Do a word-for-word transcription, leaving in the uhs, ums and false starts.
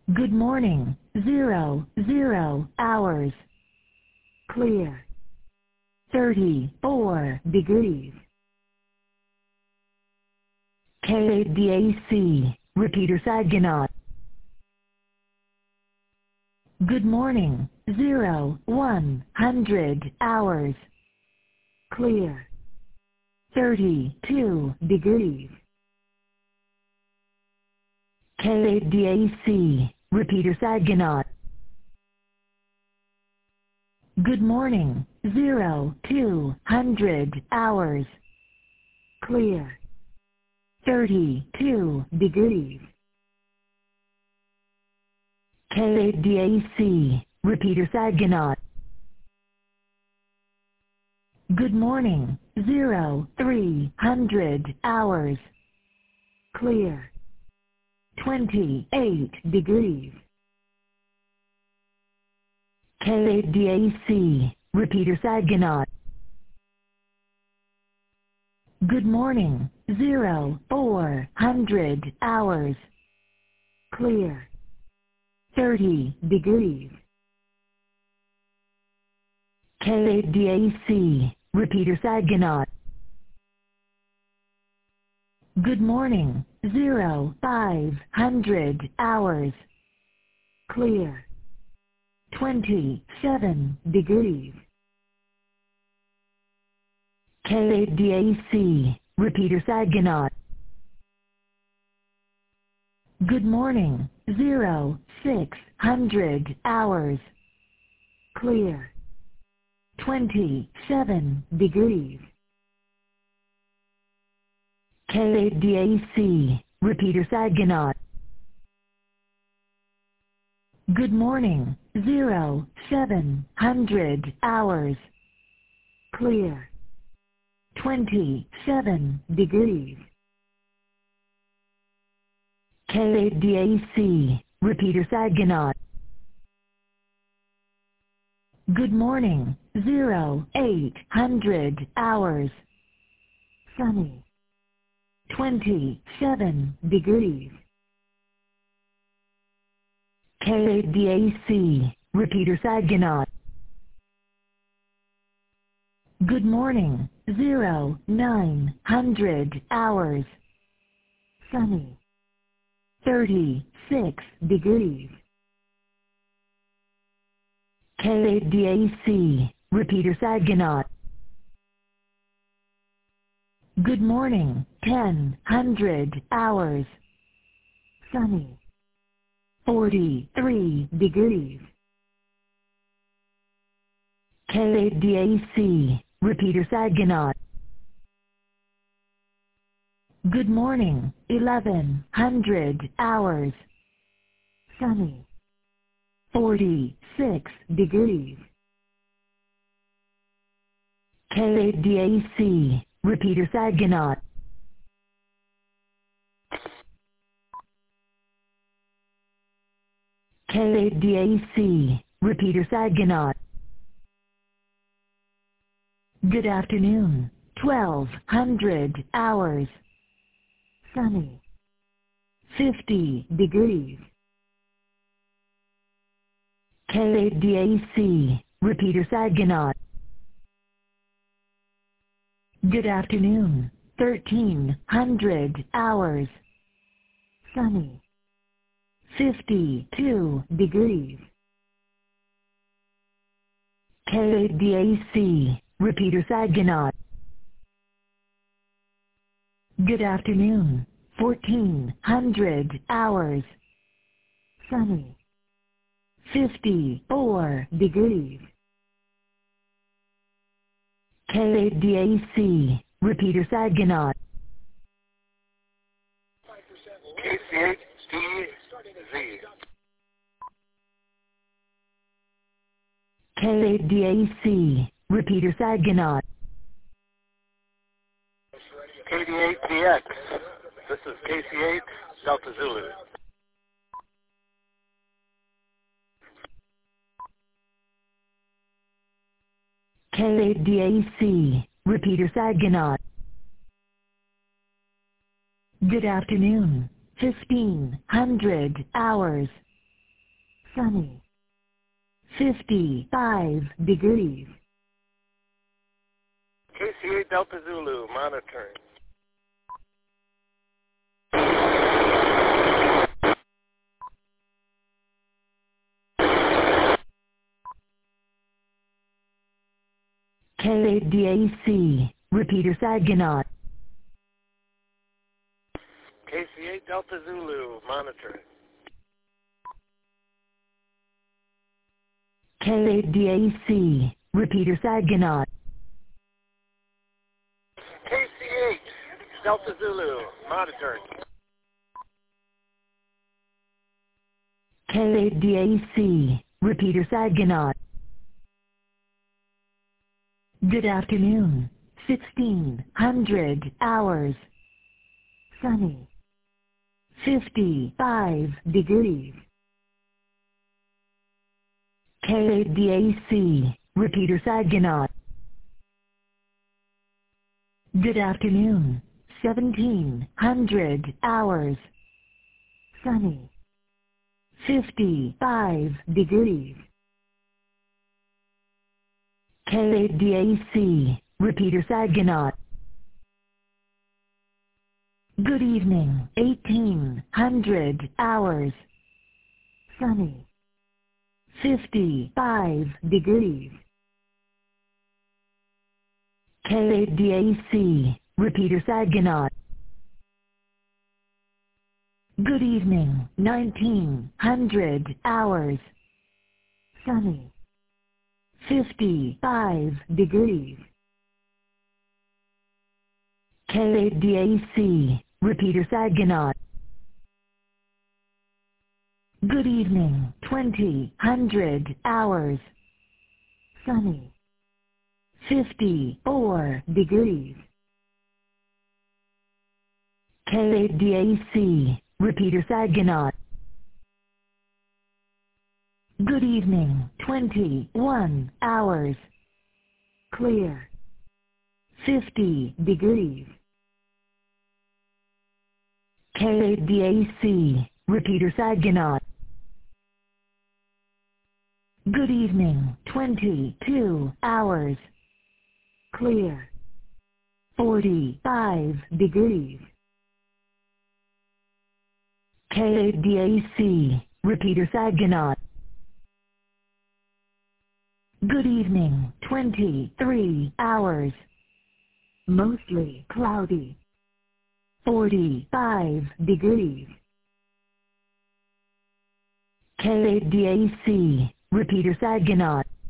Good morning. Zero, zero hours. Clear. thirty-four degrees. K D A C, repeater Saginaw. Good morning. Zero, one hundred hours. Clear. thirty-two degrees. K D A C, repeater Saginaw. Good morning. Zero, two hundred hours. Clear. thirty-two degrees. K D A C, repeater Saginaw. Good morning. Zero, three hundred hours. Clear. twenty-eight degrees. K D A C, repeater Saginaw. Good morning. Zero, four hundred hours. Clear. thirty degrees. K D A C, repeater Saginaw. Good morning. Zero, five hundred hours. Clear. twenty-seven degrees. K D A C, repeater Saginaw. Good morning. Zero, six hundred hours. Clear. twenty-seven degrees. K D A C, repeater Saginaw. Good morning. Zero, seven hundred hours. Clear. twenty-seven degrees. K D A C, repeater Saginaw. Good morning. Zero, eight hundred hours. Sunny. twenty-seven degrees. K D A C, repeater Saginaw. Good morning. Zero, nine hundred hours. Sunny. thirty-six degrees. K D A C, repeater Saginaw. Good morning. Ten hundred hours. Sunny. forty-three degrees. K D A C, repeater Saginaw. Good morning. Eleven hundred hours. Sunny. forty-six degrees. K D A C, repeater Saginaw. K D A C, repeater Saginaw. Good afternoon. Twelve hundred hours. Sunny. Fifty degrees. K D A C, repeater Saginaw. Good afternoon. Thirteen hundred hours. Sunny. Fifty-two degrees. K D A C, repeater Saginaw. Good afternoon. Fourteen hundred hours. Sunny. Fifty-four degrees. K D A C, repeater Saginaw. K C H D Z. K D A C, repeater Saginaw. K D eight T X. This is K C eight Delta Zulu. K D A C, repeater Saginaw. Good afternoon. Fifteen hundred hours. sunny, fifty-five degrees. K C eight Delta Zulu, monitoring. K eight D A C, repeater Saginaw. K C eight Delta Zulu, monitoring. K eight D A C, repeater Saginaw. K C eight Delta Zulu, monitoring. K eight D A C, repeater Saginaw. Good afternoon, sixteen hundred hours. Sunny, fifty-five degrees. K eight D A C, repeater Saginaw. Good afternoon, seventeen hundred hours. Sunny, fifty-five degrees. K eight D A C, repeater Saginaw. Good evening, eighteen hundred hours. Sunny, fifty-five degrees. K eight D A C, repeater Saginaw. Good evening, nineteen hundred hours. Sunny, fifty-five degrees. K eight D A C, repeater Saginaw. Good evening, twenty hundred hours. Sunny, fifty-four degrees. K eight D A C, repeater Saginaw. Good evening, twenty-one hours. Clear, fifty degrees. K eight D A C, repeater Saginaw. Good evening, twenty-two hours. Clear, forty-five degrees. K eight D A C, repeater Saginaw. Good evening, twenty-three hours. Mostly cloudy, forty-five degrees. K eight D A C, repeater Saginaw.